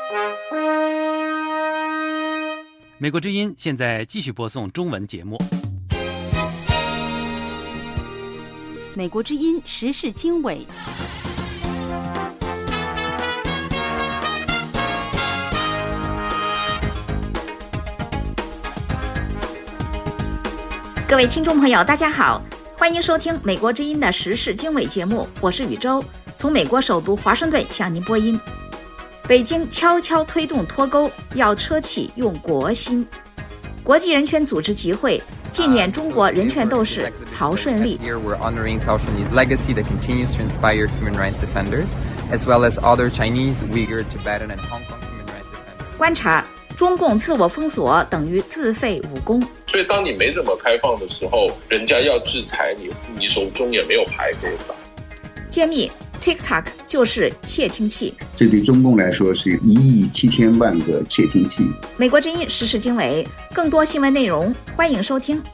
美国之音现在继续播送中文节目。 美国之音时事经纬。 各位听众朋友，大家好，欢迎收听美国之音的时事经纬节目，我是宇宙，从美国首都华盛顿向您播音。北京悄悄推动脱钩，要车企用国心。国际人权组织集会纪念中国人权斗士曹顺利。 We're honoring Cao Shunli's legacy that continues to inspire human rights defenders, as well as other Chinese, Uyghur, Tibetan, and Hong Kong human rights defenders. 观察中共自我封锁等于自废武功。 所以当你没怎么开放的时候，人家要制裁你，你手中也没有牌可以打。 揭秘 TikTok 就是窃听器， 这对中共来说是1.7亿个窃听器。 美国之音时事经纬，更多新闻内容欢迎收听。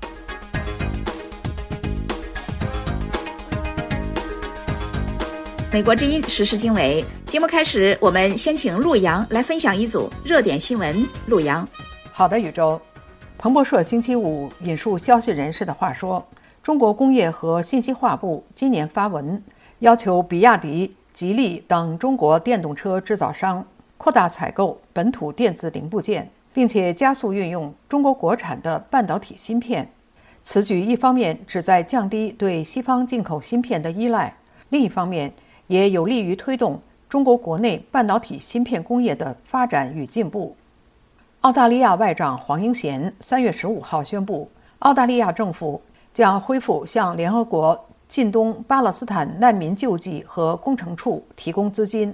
美国之音时事经纬节目开始，我们先请陆洋来分享一组热点新闻。陆洋。 好的，宇宙。彭博社星期五引述消息人士的话说，中国工业和信息化部今年发文要求比亚迪、吉利等中国电动车制造商扩大采购本土电子零部件，并且加速运用中国国产的半导体芯片。此举一方面旨在降低对西方进口芯片的依赖，另一方面也有利于推动中国国内半导体芯片工业的发展与进步。澳大利亚外长黄英贤3月15号宣布，澳大利亚政府将恢复向联合国近东巴勒斯坦难民救济和工程处提供资金。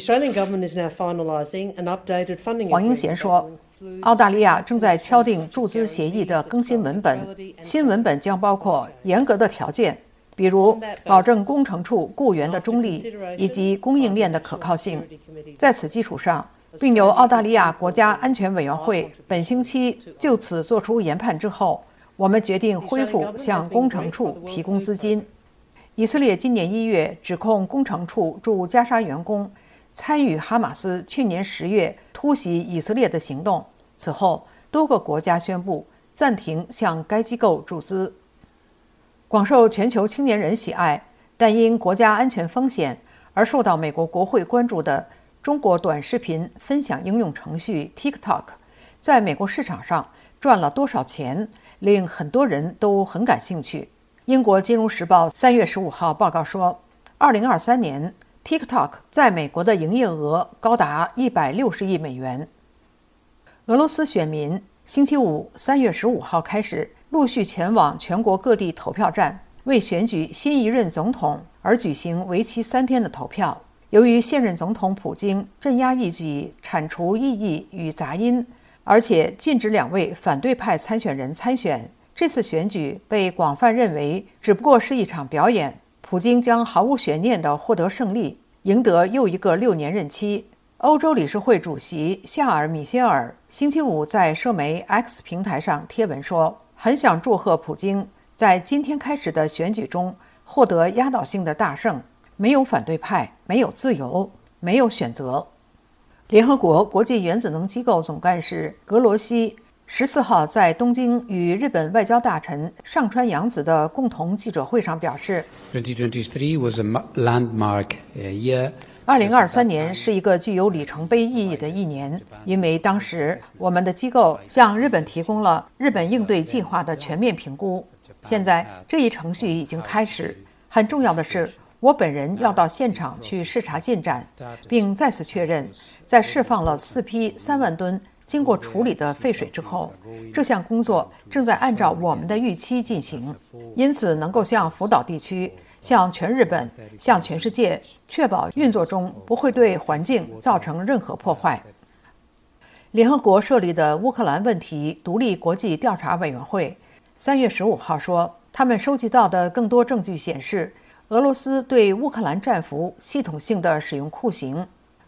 黄英贤说，澳大利亚正在敲定注资协议的更新文本，新文本将包括严格的条件，比如保证工程处雇员的中立以及供应链的可靠性。在此基础上，并由澳大利亚国家安全委员会本星期就此作出研判之后，我们决定恢复向工程处提供资金。以色列今年1月指控工程处驻加沙员工参与哈马斯去年10月突袭以色列的行动，此后多个国家宣布暂停向该机构注资。广受全球青年人喜爱，但因国家安全风险而受到美国国会关注的中国短视频分享应用程序 TikTok 在美国市场上赚了多少钱，令很多人都很感兴趣。英国金融时报3月15号报告说，2023年 TikTok 在美国的营业额高达160亿美元。俄罗斯选民星期五3月15号开始陆续前往全国各地投票站，为选举新一任总统而举行为期3天的投票。由于现任总统普京镇压异己，铲除异议与杂音，而且禁止2位反对派参选人参选，这次选举被广泛认为只不过是一场表演。普京将毫无悬念地获得胜利，赢得又一个6年任期。欧洲理事会主席夏尔·米歇尔星期五在社媒 X 平台上贴文说，很想祝贺普京在今天开始的选举中获得压倒性的大胜。没有反对派，没有自由，没有选择。联合国国际原子能机构总干事格罗西14号在东京与日本外交大臣上川洋子的共同记者会上表示 ，2023 was a landmark year. 2023年是一个具有里程碑意义的一年，因为当时我们的机构向日本提供了日本应对计划的全面评估。现在这一程序已经开始，很重要的是，我本人要到现场去视察进展，并再次确认，在释放了4批3万吨经过处理的废水之后，这项工作正在按照我们的预期进行，因此能够向福岛地区、向全日本、向全世界确保运作中不会对环境造成任何破坏。联合国设立的乌克兰问题独立国际调查委员会3月15号说，他们收集到的更多证据显示，俄罗斯对乌克兰战俘系统性的使用酷刑。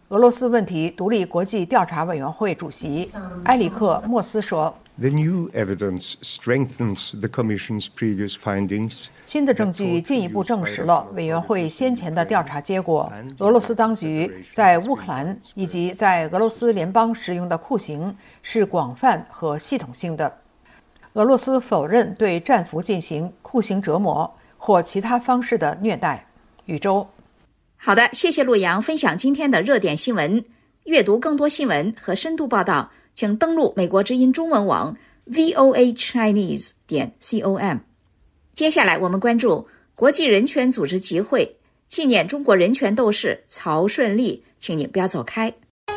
俄罗斯问题独立国际调查委员会主席埃里克·莫斯说， The new evidence strengthens the Commission's previous findings. 新的证据进一步证实了委员会先前的调查结果。俄罗斯当局在乌克兰以及在俄罗斯联邦使用的酷刑是广泛和系统性的。俄罗斯否认对战俘进行酷刑折磨或其他方式的虐待。宇宙。 好的，谢谢陆阳分享今天的热点新闻。阅读更多新闻和深度报道，请登录美国之音中文网 voachinese.com。 接下来我们关注国际人权组织集会纪念中国人权斗士曹顺利，请你不要走开。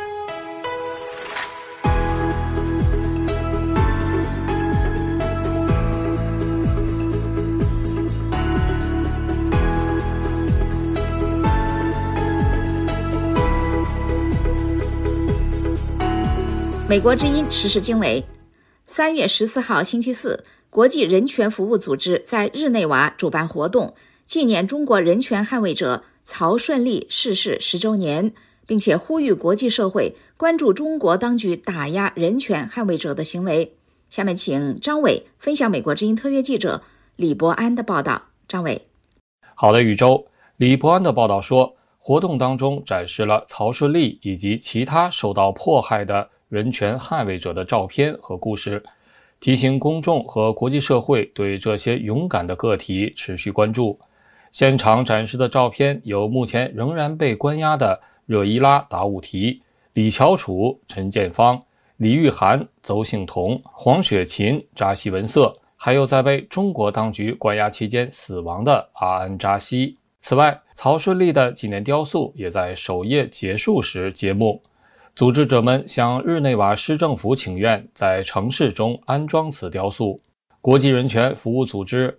美国之音时事经纬，3月14号星期四，国际人权服务组织在日内瓦主办活动，纪念中国人权捍卫者曹顺利逝世10周年，并且呼吁国际社会关注中国当局打压人权捍卫者的行为。下面请张伟分享美国之音特约记者李伯安的报道。张伟。 好的，宇宙。李伯安的报道说，活动当中展示了曹顺利以及其他受到迫害的人权捍卫者的照片和故事，提醒公众和国际社会对这些勇敢的个体持续关注。现场展示的照片有目前仍然被关押的热依拉·达武提、李乔楚、陈建芳、李玉涵、邹幸彤、黄雪琴、扎西文瑟，还有在被中国当局关押期间死亡的阿安扎西。此外，曹顺利的纪念雕塑也在首页结束时揭幕。组织者们向日内瓦市政府请愿，在城市中安装此雕塑。国际人权服务组织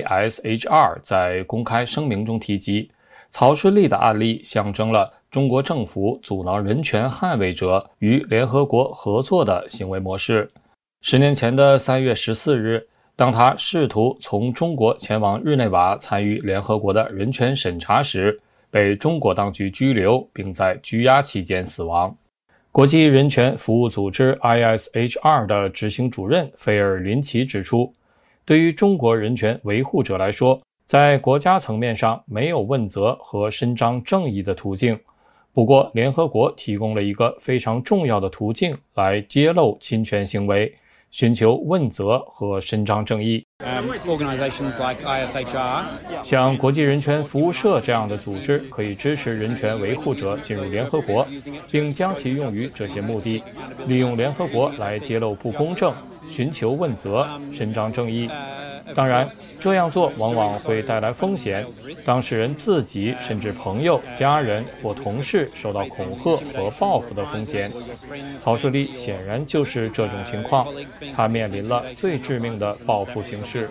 ISHR 在公开声明中提及，曹顺利的案例象征了中国政府阻挠人权捍卫者与联合国合作的行为模式。10年前的3月14日，当他试图从中国前往日内瓦参与联合国的人权审查时，被中国当局拘留，并在拘押期间死亡。国际人权服务组织 ISHR 的执行主任菲尔林奇指出，对于中国人权维护者来说，在国家层面上没有问责和伸张正义的途径。不过，联合国提供了一个非常重要的途径来揭露侵权行为，寻求问责和伸张正义。像国际人权服务社这样的组织可以支持人权维护者进入联合国，并将其用于这些目的，利用联合国来揭露不公正，寻求问责，伸张正义。当然，这样做往往会带来风险，当事人自己甚至朋友、家人或同事受到恐吓和报复的风险。曹顺利显然就是这种情况，他面临了最致命的报复形式。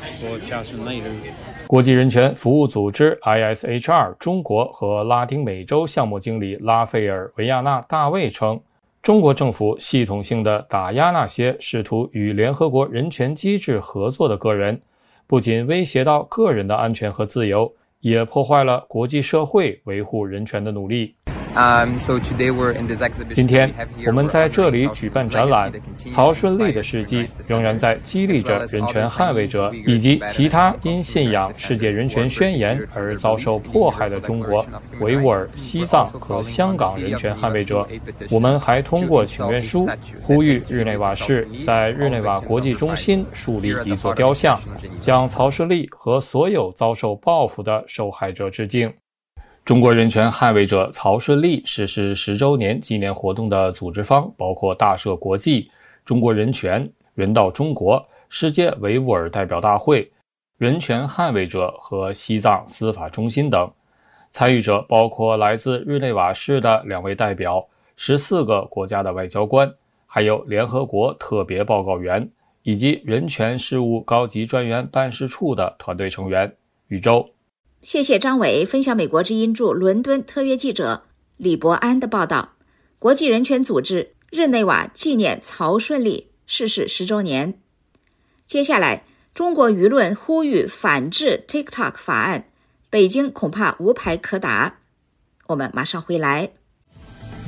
国际人权服务组织 ISHR 中国和拉丁美洲项目经理拉斐尔·维亚纳·大卫称，中国政府系统性地打压那些试图与联合国人权机制合作的个人，不仅威胁到个人的安全和自由，也破坏了国际社会维护人权的努力。今天我们在这里举办展览，曹顺利的事迹仍然在激励着人权捍卫者以及其他因信仰世界人权宣言而遭受迫害的中国、维吾尔、西藏和香港人权捍卫者。我们还通过请愿书呼吁日内瓦市在日内瓦国际中心树立一座雕像，向曹顺利和所有遭受报复的受害者致敬。中国人权捍卫者曹顺利逝世10周年纪念活动的组织方包括大社国际、中国人权、人道中国、世界维吾尔代表大会、人权捍卫者和西藏司法中心等。参与者包括来自日内瓦市的2位代表、14个国家的外交官，还有联合国特别报告员以及人权事务高级专员办事处的团队成员。宇宙。 谢谢张伟分享美国之音驻伦敦特约记者李伯安的报道。国际人权组织日内瓦纪念曹顺利逝世10周年。接下来，中国舆论呼吁反制 TikTok 法案，北京恐怕无牌可打。我们马上回来。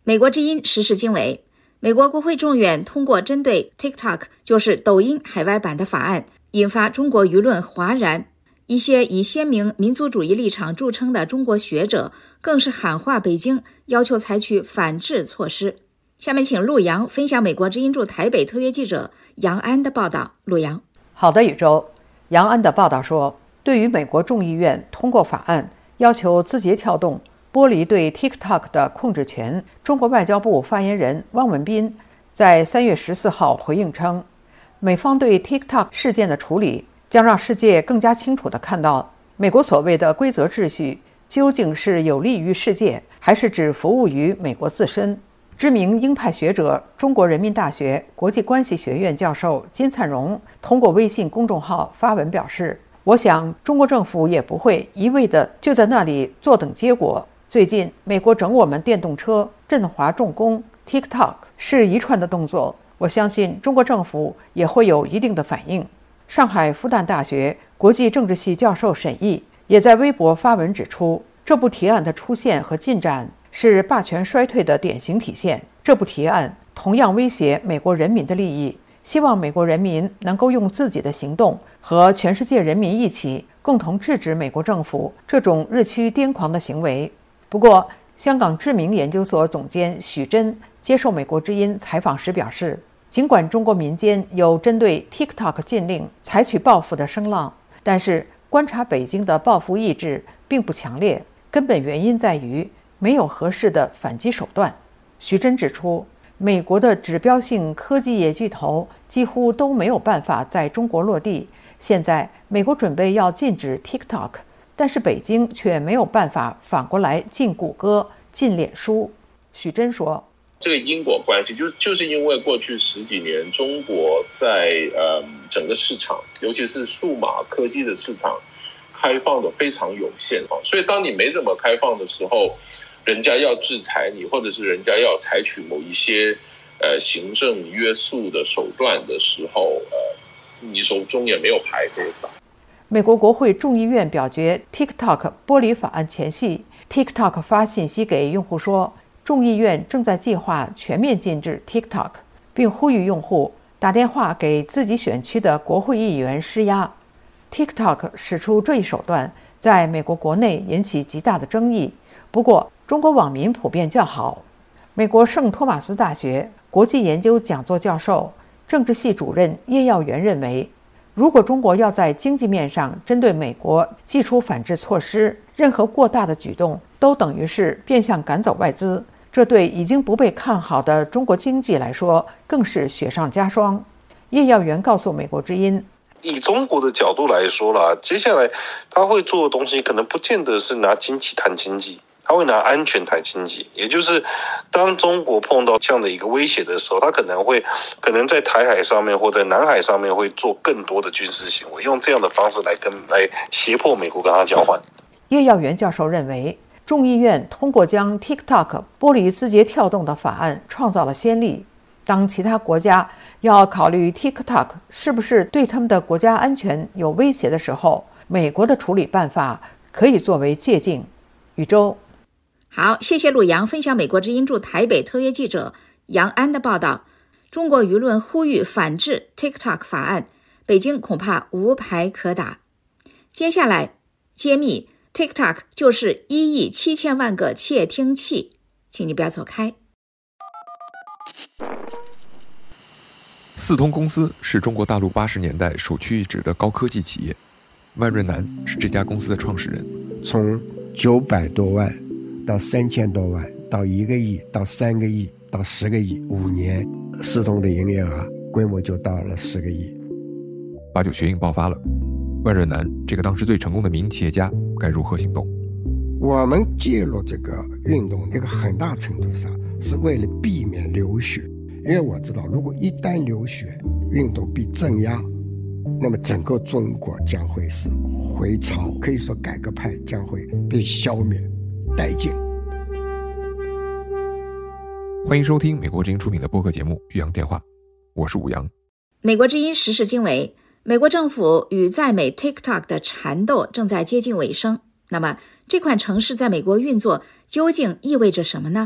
美国之音时事经纬，美国国会众院通过针对 TikTok 就是抖音海外版的法案，引发中国舆论哗然。一些以鲜明民族主义立场著称的中国学者更是喊话北京，要求采取反制措施。下面请陆洋分享美国之音驻台北特约记者杨安的报道。陆洋。 好的，宇宙。杨安的报道说，对于美国众议院通过法案要求字节跳动剥离对 TikTok 的控制权，中国外交部发言人汪文斌在3月14号回应称，美方对 TikTok 事件的处理将让世界更加清楚地看到美国所谓的规则秩序究竟是有利于世界，还是只服务于美国自身。知名鹰派学者、中国人民大学国际关系学院教授金灿荣通过微信公众号发文表示，我想中国政府也不会一味的就在那里坐等结果。最近美国整我们电动车、振华重工、TikTok 是一串的动作，我相信中国政府也会有一定的反应。上海复旦大学国际政治系教授沈毅也在微博发文指出，这部提案的出现和进展是霸权衰退的典型体现。这部提案同样威胁美国人民的利益，希望美国人民能够用自己的行动和全世界人民一起共同制止美国政府这种日趋癫狂的行为。不过，香港知名研究所总监许真接受美国之音采访时表示，尽管中国民间有针对 TikTok 禁令采取报复的声浪，但是观察北京的报复意志并不强烈，根本原因在于没有合适的反击手段。徐真指出，美国的指标性科技业巨头几乎都没有办法在中国落地，现在美国准备要禁止 TikTok， 但是北京却没有办法反过来禁谷歌、禁脸书。许真说， 这个因果关系就是因为过去10几年中国在整个市场，尤其是数码科技的市场开放的非常有限，所以当你没怎么开放的时候，人家要制裁你，或者是人家要采取某一些行政约束的手段的时候，你手中也没有牌可以打。 美国国会众议院表决 TikTok 剥离法案前夕， TikTok 发信息给用户说，众议院正在计划全面禁止 TikTok， 并呼吁用户打电话给自己选区的国会议员施压。 TikTok 使出这一手段在美国国内引起极大的争议，不过中国网民普遍叫好。美国圣托马斯大学国际研究讲座教授、政治系主任叶耀元认为，如果中国要在经济面上针对美国祭出反制措施，任何过大的举动都等于是变相赶走外资，这对已经不被看好的中国经济来说更是雪上加霜。叶耀元告诉美国之音， 以中国的角度来说啦，接下来他会做的东西可能不见得是拿经济谈经济，他会拿安全谈经济。也就是当中国碰到这样的一个威胁的时候，他可能在台海上面或在南海上面会做更多的军事行为，用这样的方式来胁迫美国跟他交换。 叶耀元教授认为，众议院通过将 TikTok 剥离字节跳动的法案创造了先例。当其他国家要考虑 TikTok 是不是对他们的国家安全有威胁的时候，美国的处理办法可以作为借鉴。宇宙。 好，谢谢陆洋分享美国之音驻台北特约记者杨安的报道。中国舆论呼吁反制 TikTok 法案，北京恐怕无牌可打。接下来揭秘 TikTok 就是1亿7千万个窃听器，请你不要走开。 四通公司是中国大陆80年代首屈一指的高科技企业，万润南是这家公司的创始人。 从900多万到3000多万，到1个亿，到3个亿，到10个亿，5年，四通的营业额规模就到了10个亿。 89学运爆发了，万润南这个当时最成功的民营企业家该如何行动？ 我们介入这个运动，一个很大程度上是为了避免流血，因为我知道，如果一旦流血，运动被镇压，那么整个中国将会是回潮，可以说改革派将会被消灭殆尽。 欢迎收听美国之音出品的播客节目《岳阳电话》，我是武阳。 美国之音时事经纬，美国政府与在美 TikTok 的缠斗正在接近尾声。那么这款程式在美国运作究竟意味着什么呢？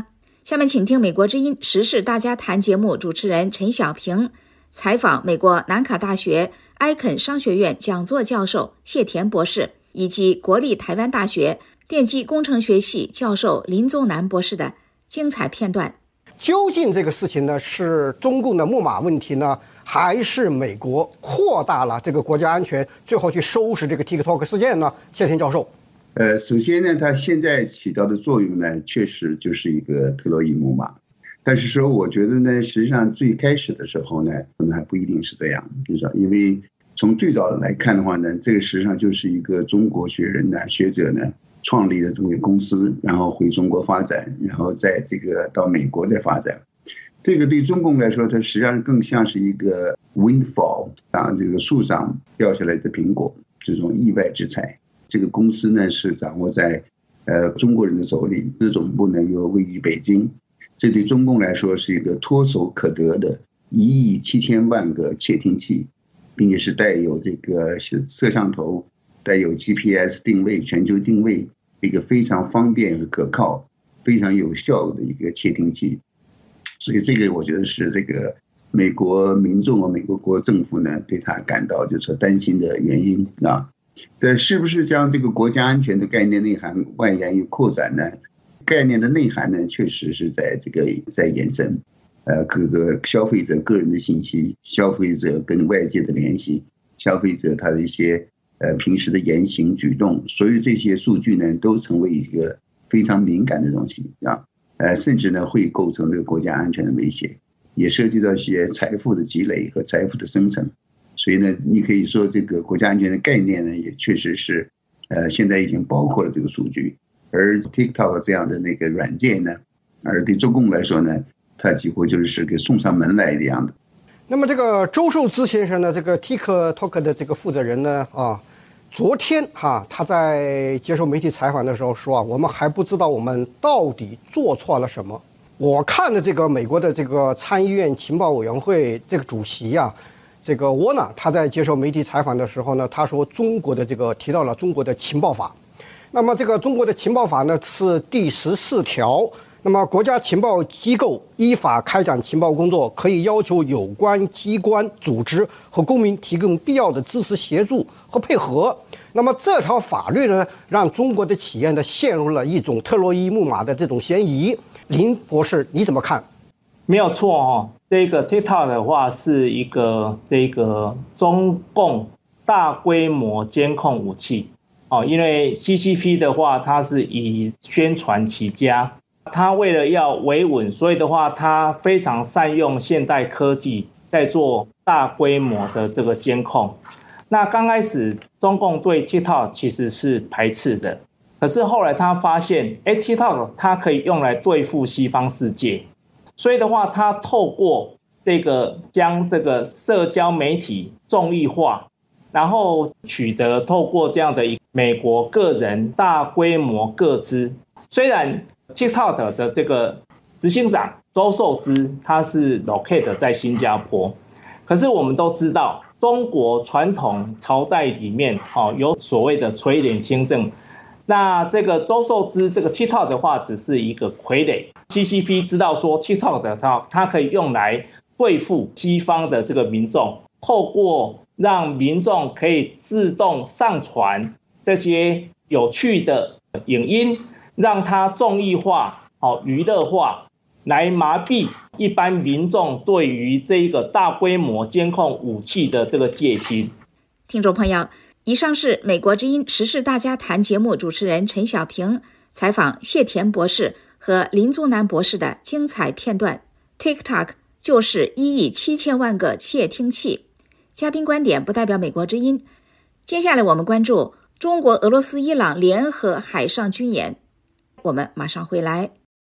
下面请听美国之音时事大家谈节目主持人陈小平采访美国南卡大学埃肯商学院讲座教授谢田博士，以及国立台湾大学电机工程学系教授林宗南博士的精彩片段。 究竟这个事情呢，是中共的木马问题呢，还是美国扩大了这个国家安全，最后去收拾这个 TikTok 事件呢？谢田教授。 首先呢，它现在起到的作用呢，确实就是一个特洛伊木马。但是说，我觉得呢，实际上最开始的时候呢，可能还不一定是这样，就是因为从最早来看的话呢，这个实际上就是一个中国学者呢创立的这么一个公司，然后回中国发展，然后在这个到美国再发展。这个对中共来说，它实际上更像是一个 windfall 这个树上掉下来的苹果，这种意外之财。这个公司呢是掌握在中国人的手里，子总部呢又位于北京，这对中共来说是一个唾手可得的1亿7000万个窃听器，并且是带有这个摄像头、带有 GPS 定位、全球定位，一个非常方便和可靠、非常有效的一个窃听器。所以这个我觉得是这个美国民众和美国政府呢对他感到就是担心的原因啊。但是不是将这个国家安全的概念内涵外延与扩展呢？概念的内涵呢，确实是在延伸，各个消费者个人的信息，消费者跟外界的联系，消费者他的一些平时的言行举动，所有这些数据呢，都成为一个非常敏感的东西啊，甚至呢会构成这个国家安全的威胁，也涉及到一些财富的积累和财富的生成。所以呢，你可以说这个国家安全的概念呢，也确实是，现在已经包括了这个数据。而 TikTok 这样的那个软件呢，而对中共来说呢，它几乎就是给送上门来一样的。 那么这个周受资先生呢，这个 TikTok 的这个负责人呢，昨天他在接受媒体采访的时候说我们还不知道我们到底做错了什么。我看了这个美国的这个参议院情报委员会这个主席这个沃纳，他在接受媒体采访的时候呢，他说中国的提到了中国的情报法。那么这个中国的情报法呢是第14条，那么国家情报机构依法开展情报工作，可以要求有关机关、组织和公民提供必要的支持、协助和配合。那么这条法律呢，让中国的企业呢陷入了一种特洛伊木马的这种嫌疑。林博士，你怎么看？ 没有错这个 TikTok 的话是一个中共大规模监控武器因为 CCP 的话它是以宣传起家，它为了要维稳，所以的话它非常善用现代科技在做大规模的这个监控。那刚开始中共对 TikTok 其实是排斥的，可是后来他发现TikTok 它可以用来对付西方世界，所以的话他透过将这个社交媒体众议化，然后取得透过这样的一个美国个人大规模个资。虽然 TikTok 的这个执行长周受资他是 locate 在新加坡，可是我们都知道中国传统朝代里面有所谓的垂帘听政，那这个周受资这个 TikTok 的话只是一个傀儡。 CCP 知道说 TikTok 的它可以用来对付西方的这个民众，透过让民众可以自动上传这些有趣的影音，让它综艺化、娱乐化，来麻痹一般民众对于这个大规模监控武器的这个戒心。 听众朋友，以上是美国之音时事大家谈节目主持人陈小平采访谢田博士和林宗南博士的精彩片段。 TikTok 就是1亿7000万个窃听器。嘉宾观点不代表美国之音。接下来我们关注中国、俄罗斯、伊朗联合海上军演。我们马上回来。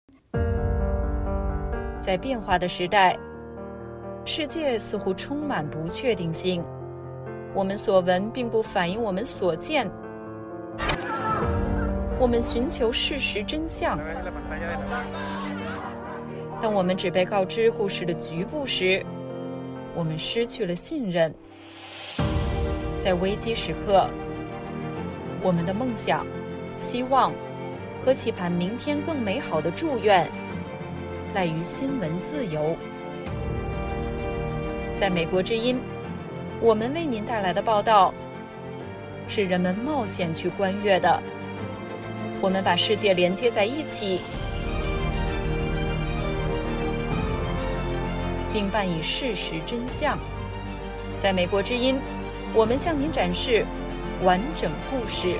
在变化的时代，世界似乎充满不确定性。我们所闻并不反映我们所见。我们寻求事实真相。当我们只被告知故事的局部时，我们失去了信任。在危机时刻，我们的梦想、希望和期盼明天更美好的祝愿赖于新闻自由。在美国之音，我们为您带来的报道是人们冒险去观阅的。我们把世界连接在一起，并伴以事实真相。在美国之音，我们向您展示完整故事。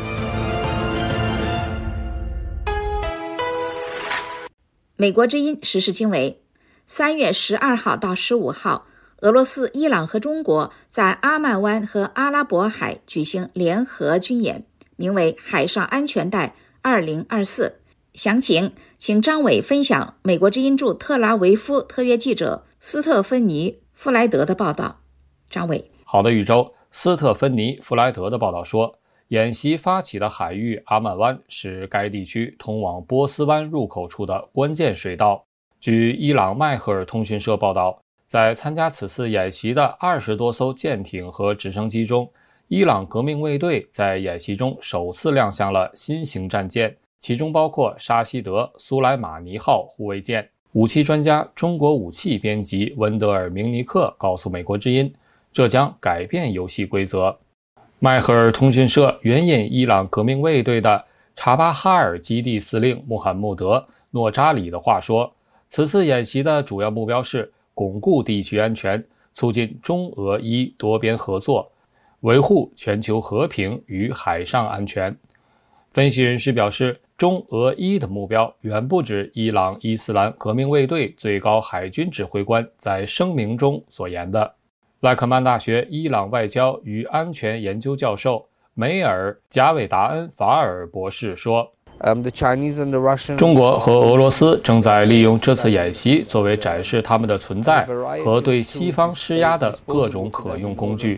美国之音时事经纬，3月12号到15号，俄罗斯、伊朗和中国在阿曼湾和阿拉伯海举行联合军演，名为海上安全带2024。详情请张伟分享美国之音驻特拉维夫特约记者斯特芬妮·弗莱德的报道。张伟。 好的，宇宙。斯特芬妮·弗莱德的报道说，演习发起的海域阿曼湾是该地区通往波斯湾入口处的关键水道。据伊朗迈赫尔通讯社报道，在参加此次演习的20多艘舰艇和直升机中，伊朗革命卫队在演习中首次亮相了新型战舰，其中包括沙希德·苏莱马尼号护卫舰。武器专家、中国武器编辑温德尔·明尼克告诉美国之音，这将改变游戏规则。迈赫尔通讯社援引伊朗革命卫队的查巴哈尔基地司令穆罕默德·诺扎里的话说，此次演习的主要目标是巩固地区安全，促进中俄伊多边合作，维护全球和平与海上安全。分析人士表示，中俄伊的目标远不止伊朗伊斯兰革命卫队最高海军指挥官在声明中所言的。莱克曼大学伊朗外交与安全研究教授梅尔·贾韦达恩·法尔博士说，中国和俄罗斯正在利用这次演习作为展示他们的存在和对西方施压的各种可用工具。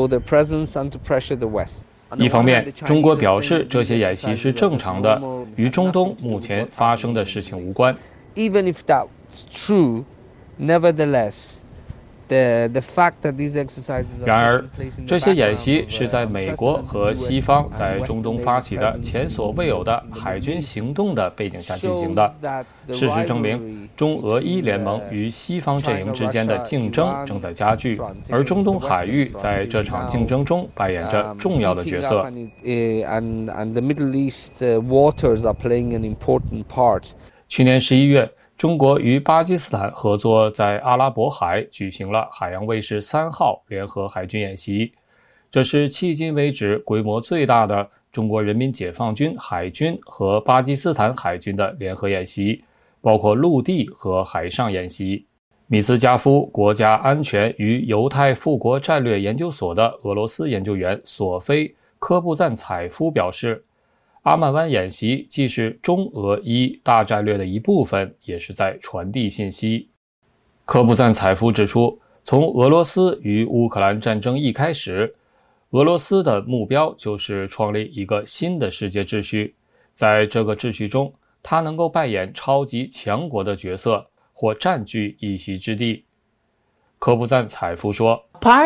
一方面，中国表示这些演习是正常的，与中东目前发生的事情无关。然而，这些演习是在美国和西方在中东发起的前所未有的海军行动的背景下进行的。事实证明，中俄伊联盟与西方阵营之间的竞争正在加剧，而中东海域在这场竞争中扮演着重要的角色。去年11月，中国与巴基斯坦合作在阿拉伯海举行了海洋卫士3号联合海军演习，这是迄今为止规模最大的中国人民解放军海军和巴基斯坦海军的联合演习，包括陆地和海上演习。米斯加夫国家安全与犹太复国战略研究所的俄罗斯研究员索菲·科布赞采夫表示，阿曼湾演习既是中俄伊大战略的一部分，也是在传递信息。科布赞采夫指出，从俄罗斯与乌克兰战争一开始，俄罗斯的目标就是创立一个新的世界秩序，在这个秩序中，它能够扮演超级强国的角色或占据一席之地。科布赞采夫说，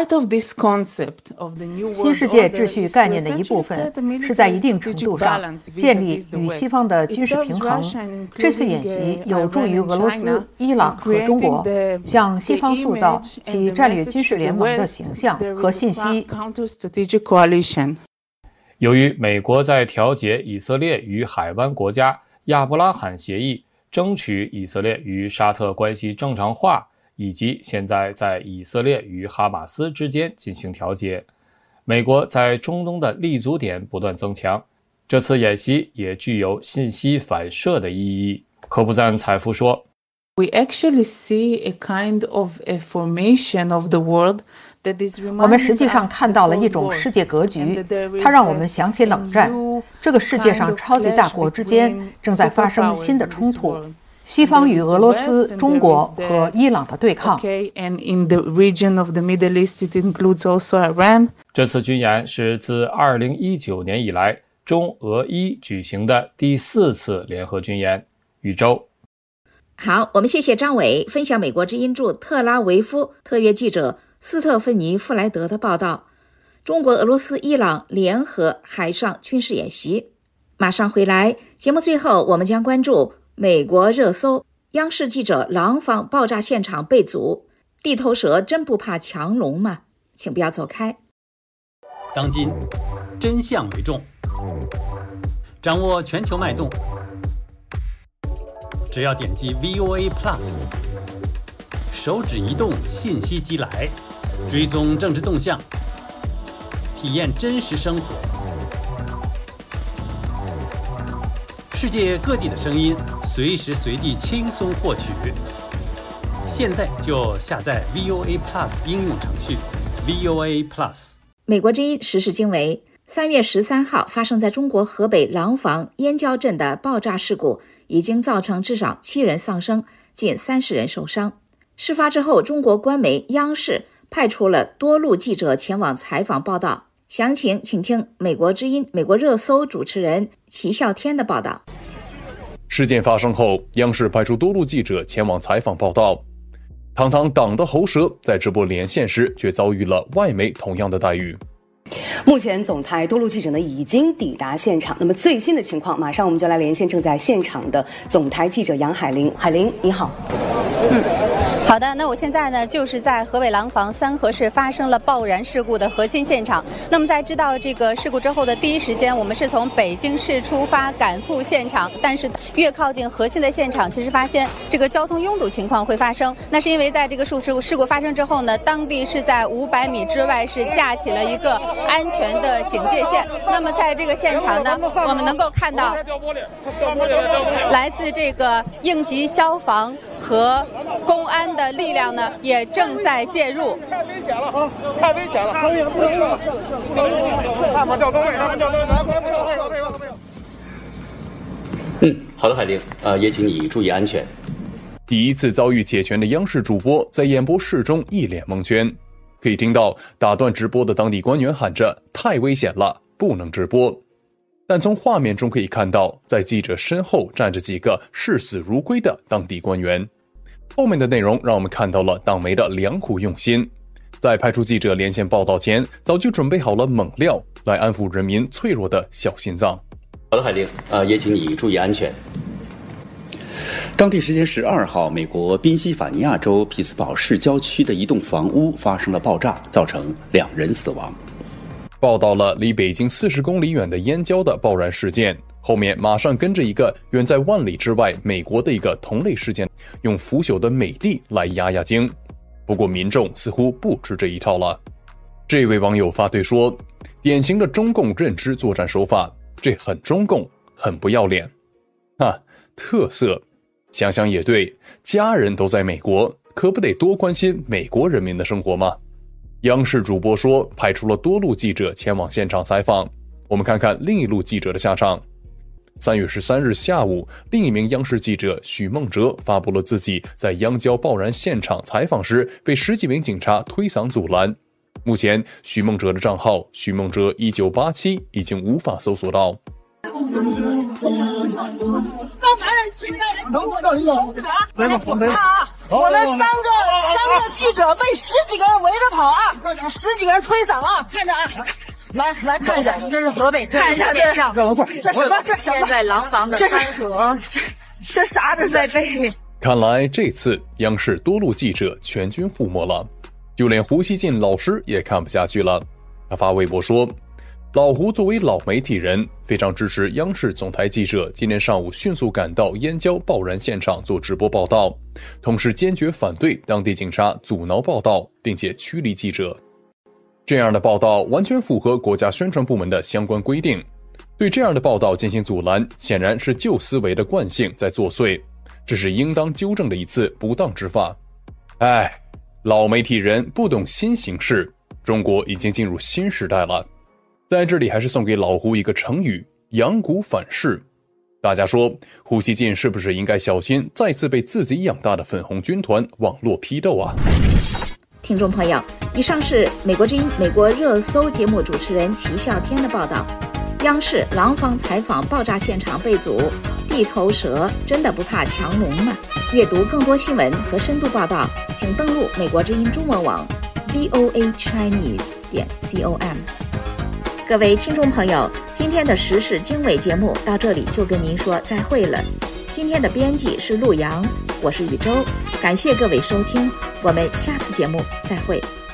新世界秩序概念的一部分是在一定程度上建立与西方的军事平衡。这次演习有助于俄罗斯、伊朗和中国向西方塑造其战略军事联盟的形象和信息。 由于美国在调解以色列与海湾国家亚伯拉罕协议，争取以色列与沙特关系正常化，以及现在在以色列与哈马斯之间进行调解，美国在中东的立足点不断增强。这次演习也具有信息反射的意义。科布赞采夫说， We actually see a kind of a formation of the world that is reminding us 我们实际上看到了一种世界格局，它让我们想起冷战。这个世界上超级大国之间正在发生新的冲突。西方与俄罗斯、中国和伊朗的对抗。 这次军演是自2019年以来中俄伊举行的第4次联合军演。宇宙。 好，我们谢谢张伟分享美国之音驻特拉维夫特约记者斯特芬妮·弗莱德的报道。中国、俄罗斯、伊朗联合海上军事演习。马上回来，节目最后我们将关注美国热搜央视记者廊坊爆炸现场被阻，地头蛇真不怕强龙吗？请不要走开。 当今真相为重，掌握全球脉动，只要点击 VOA Plus， 手指移动，信息即来，追踪政治动向，体验真实生活，世界各地的声音，随时随地轻松获取。现在就下载 VOA Plus 应用程序 VOA Plus。 美国之音时事经纬，3月13号发生在中国河北廊坊燕郊镇的爆炸事故，已经造成至少7人丧生，近30人受伤。事发之后，中国官媒央视派出了多路记者前往采访报道。详情请听美国之音美国热搜主持人齐笑天的报道。 事件发生后，央视派出多路记者前往采访报道。堂堂党的喉舌，在直播连线时却遭遇了外媒同样的待遇。 目前总台多路记者呢已经抵达现场，那么最新的情况，马上我们就来连线正在现场的总台记者杨海玲。海玲，你好。 好的，那我现在呢就是在河北廊坊三河市发生了爆燃事故的核心现场。那么在知道这个事故之后的第一时间，我们是从北京市出发赶赴现场，但是越靠近核心的现场，其实发现这个交通拥堵情况会发生。那是因为在这个事故发生之后呢，当地是在500米之外是架起了一个安全的警戒线。那么在这个现场呢，我们能够看到来自这个应急消防和公安的力量呢，也正在介入。 太危险了啊！太危险了！不行了！他们掉座位，他们掉座位， 好的，海玲，也请你注意安全。 第一次遭遇铁拳的央视主播在演播室中一脸蒙圈，可以听到打断直播的当地官员喊着“太危险了，不能直播”。但从画面中可以看到，在记者身后站着几个视死如归的当地官员。后面的内容让我们看到了党媒的良苦用心，在派出记者连线报道前，早就准备好了猛料来安抚人民脆弱的小心脏。 好的，海玲，也请你注意安全。当地时间12号，美国宾夕法尼亚州匹兹堡市郊区的一栋房屋发生了爆炸，造成2人死亡。 报道了离北京40公里远的燕郊的爆燃事件，后面马上跟着一个远在万里之外美国的一个同类事件，用腐朽的美帝来压惊。不过民众似乎不吃这一套了。这位网友发推说，典型的中共认知作战手法，这很中共，很不要脸。特色。想想也对，家人都在美国，可不得多关心美国人民的生活吗？央视主播说派出了多路记者前往现场采访，我们看看另一路记者的下场。3月13日下午，另一名央视记者许梦哲发布了自己在央郊爆燃现场采访时被10几名警察推搡阻拦。目前许梦哲的账号许梦哲1987已经无法搜索到。 我们三个记者被10几个人围着跑啊，10几个人推搡啊，看着啊，来看一下，这是河北，看一下这相，这什么？这什么？现在廊坊的山河，这啥子在背里？ 看来这次央视多路记者全军覆没了，就连胡锡进老师也看不下去了。他发微博说，老胡作为老媒体人，非常支持央视总台记者今天上午迅速赶到燕郊爆燃现场做直播报道，同时坚决反对当地警察阻挠报道，并且驱离记者。这样的报道完全符合国家宣传部门的相关规定，对这样的报道进行阻拦，显然是旧思维的惯性在作祟，这是应当纠正的一次不当之法。老媒体人不懂新形势，中国已经进入新时代了。在这里还是送给老胡一个成语，养蛊反噬。大家说胡锡进是不是应该小心再次被自己养大的粉红军团网络批斗啊？ 听众朋友，以上是美国之音美国热搜节目主持人齐笑天的报道。央视廊坊采访爆炸现场被阻，地头蛇真的不怕强龙吗？阅读更多新闻和深度报道，请登录美国之音中文网 voachinese.com。各位听众朋友，今天的时事经纬节目到这里就跟您说再会了。 今天的编辑是陆阳，我是宇宙，感谢各位收听，我们下次节目再会。